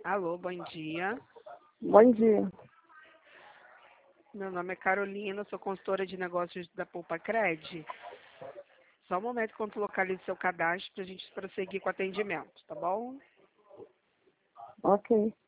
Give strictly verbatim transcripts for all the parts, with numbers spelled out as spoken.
Alô, bom dia. Bom dia. Meu nome é Carolina, sou consultora de negócios da Poupa Cred. Só um momento enquanto localizo seu cadastro para a gente prosseguir com o atendimento, tá bom? Ok.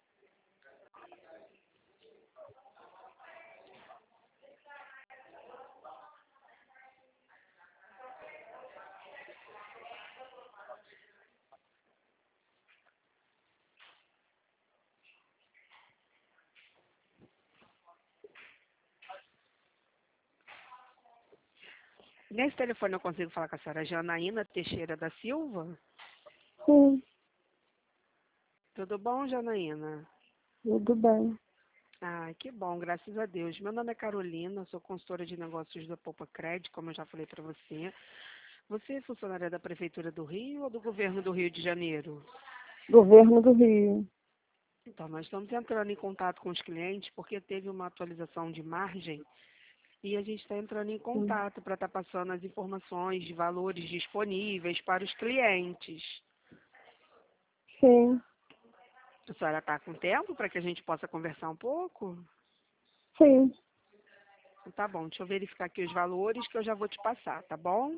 Nesse telefone eu consigo falar com a senhora Janaína Teixeira da Silva? Sim, Tudo bom, Janaína? tudo bem. Ah, que bom, graças a Deus. Meu nome é Carolina, sou consultora de negócios da Poupa Cred, como eu já falei para você. Você é funcionária da Prefeitura do Rio ou do Governo do Rio de Janeiro? Governo do Rio. Então, nós estamos entrando em contato com os clientes porque teve uma atualização de margem e a gente está entrando em Sim. contato para estar passando as informações de valores disponíveis para os clientes. Sim, A senhora está com tempo para que a gente possa conversar um pouco? sim. Então, tá bom, deixa eu verificar aqui os valores que eu já vou te passar, tá bom?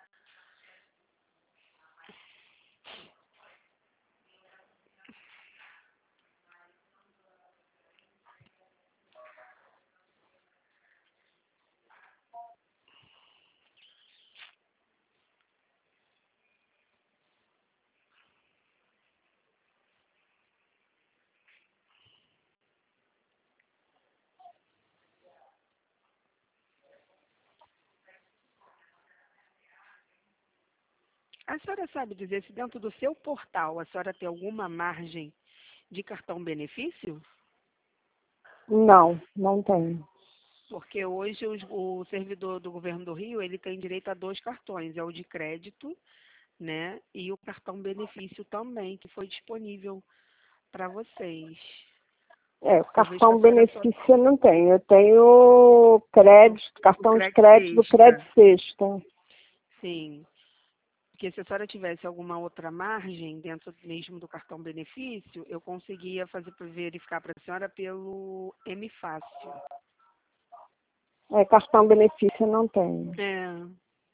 A senhora sabe dizer se dentro do seu portal a senhora tem alguma margem de cartão benefício? Não, não tenho. Porque hoje os- o servidor do Governo do Rio, ele tem direito a dois cartões, é o de crédito, né? E o cartão benefício também, que foi disponível para vocês. É, Eu vejo que a cartão senhora só benefício eu não tenho. Eu tenho crédito, o cartão de crédito crédito do Crédito sexta. Sexta. Sim. Porque se a senhora tivesse alguma outra margem dentro mesmo do cartão benefício, eu conseguia fazer para verificar para a senhora pelo M Fácil. É, cartão benefício eu não tenho. É.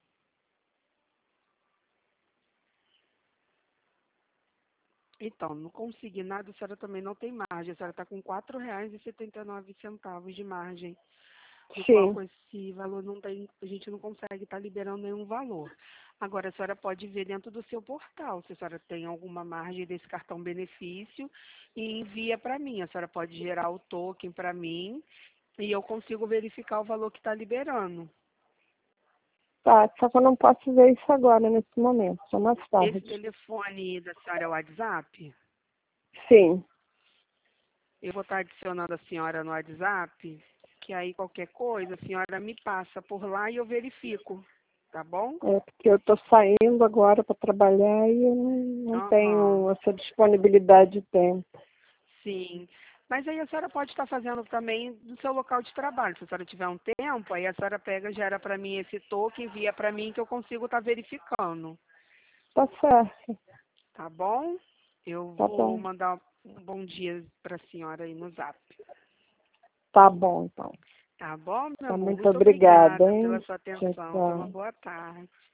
Então, não consegui nada, a senhora também não tem margem. A senhora está com quatro reais e setenta e nove centavos de margem, do qual Sim. com esse valor não tem, a gente não consegue estar liberando nenhum valor. Agora, a senhora pode ver dentro do seu portal se a senhora tem alguma margem desse cartão benefício e envia para mim. A senhora pode gerar o token para mim e eu consigo verificar o valor que está liberando. Tá, só que eu não posso ver isso agora, nesse momento, só mais Esse tarde. telefone da senhora é o WhatsApp? Sim. Eu vou estar adicionando a senhora no WhatsApp, que aí qualquer coisa a senhora me passa por lá e eu verifico, tá bom? É porque eu estou saindo agora para trabalhar e eu não, não Aham, tenho essa disponibilidade de tempo. sim. Mas aí a senhora pode estar fazendo também do seu local de trabalho. Se a senhora tiver um tempo, aí a senhora pega, gera para mim esse token, envia para mim que eu consigo estar verificando, Tá certo. tá bom? Eu Tá vou bom. mandar um bom dia para a senhora aí no Zap. Tá bom, então. Tá bom, meu Tá, amor? muito Muito obrigada, obrigada pela hein? sua Tchau, atenção. Tenha uma tchau. boa tarde.